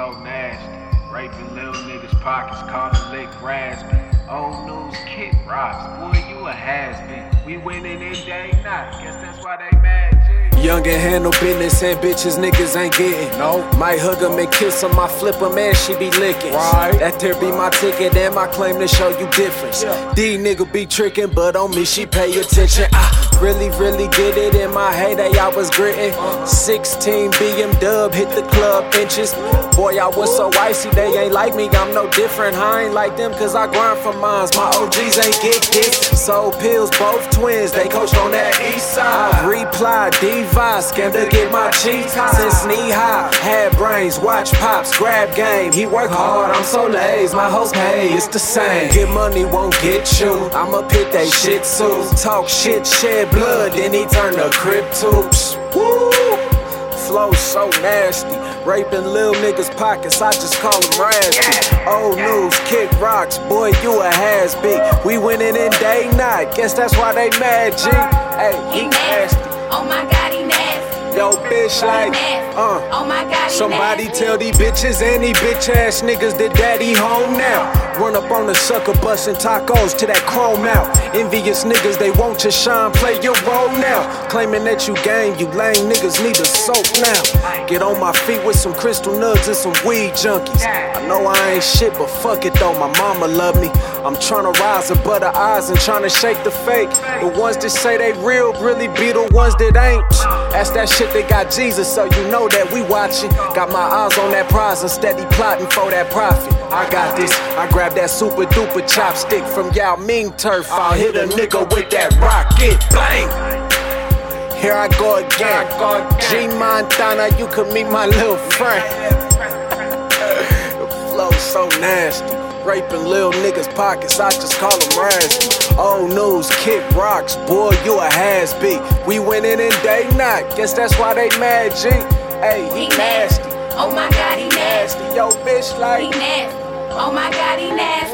so nasty. Raping little niggas' pockets, called a lick raspy. Old news Kid Rocks, boy, you a has-been. We winning in day night, guess that's why they mad, G. Young and handle business and bitches niggas ain't getting. No. Might hug 'em and kiss 'em, I flip 'em and she be licking. Right. That there be my ticket and my claim to show you difference. Yeah. These nigga be tricking, but on me she pay attention. I really get it. In my heyday I was gritting. 16 BMW hit the club inches. Boy, I was so icy, they ain't like me, I'm no different. I ain't like them cause I grind for mines. My OGs ain't get this. Sold pills, both twins, they coached on that east side. I replied, device, scam to get my cheeks. Since knee high, had brains, watch pops, grab game. He work hard, I'm so lazy, my host pay, it's the same. Get money won't get you, I'ma pit they shit too. Talk shit, shed blood, then he turn to cryptos. Woo! Flow so nasty, raping lil niggas' pockets, I just call them raspy. Old news, Kick Rocks, boy, you a has-be. We winning in day night, guess that's why they mad, G. Hey, he nasty. Oh my God, he nasty. Yo, bitch, like, Oh my God, he somebody nasty. tell these bitches and these bitch ass niggas that daddy home now. Run up on the sucker bustin' tacos to that chrome out. Envious niggas, they want your shine, play your role now. Claiming that you gang, you lame niggas need a soap now. Get on my feet with some crystal nugs and some weed junkies. I know I ain't shit, but fuck it though, my mama love me. I'm tryna rise above the eyes and tryna shake the fake. The ones that say they real really be the ones that ain't. That's that shit that got Jesus, so you know that we watching. Got my eyes on that prize and steady plotting for that profit. I got this, I grab that super duper chopstick from Yao Ming turf. I'll hit a nigga with that rocket, bang! Here I go again. G Montana, you could meet my little friend. The flow so nasty, raping lil niggas' pockets, I just call them raspy. Old news, Kick Rocks, boy, you a has-be. We winning in day night, guess that's why they mad, G. Hey, he nasty. Oh my God, he nasty. Yo, bitch, like, He nasty. Oh my God, he nasty.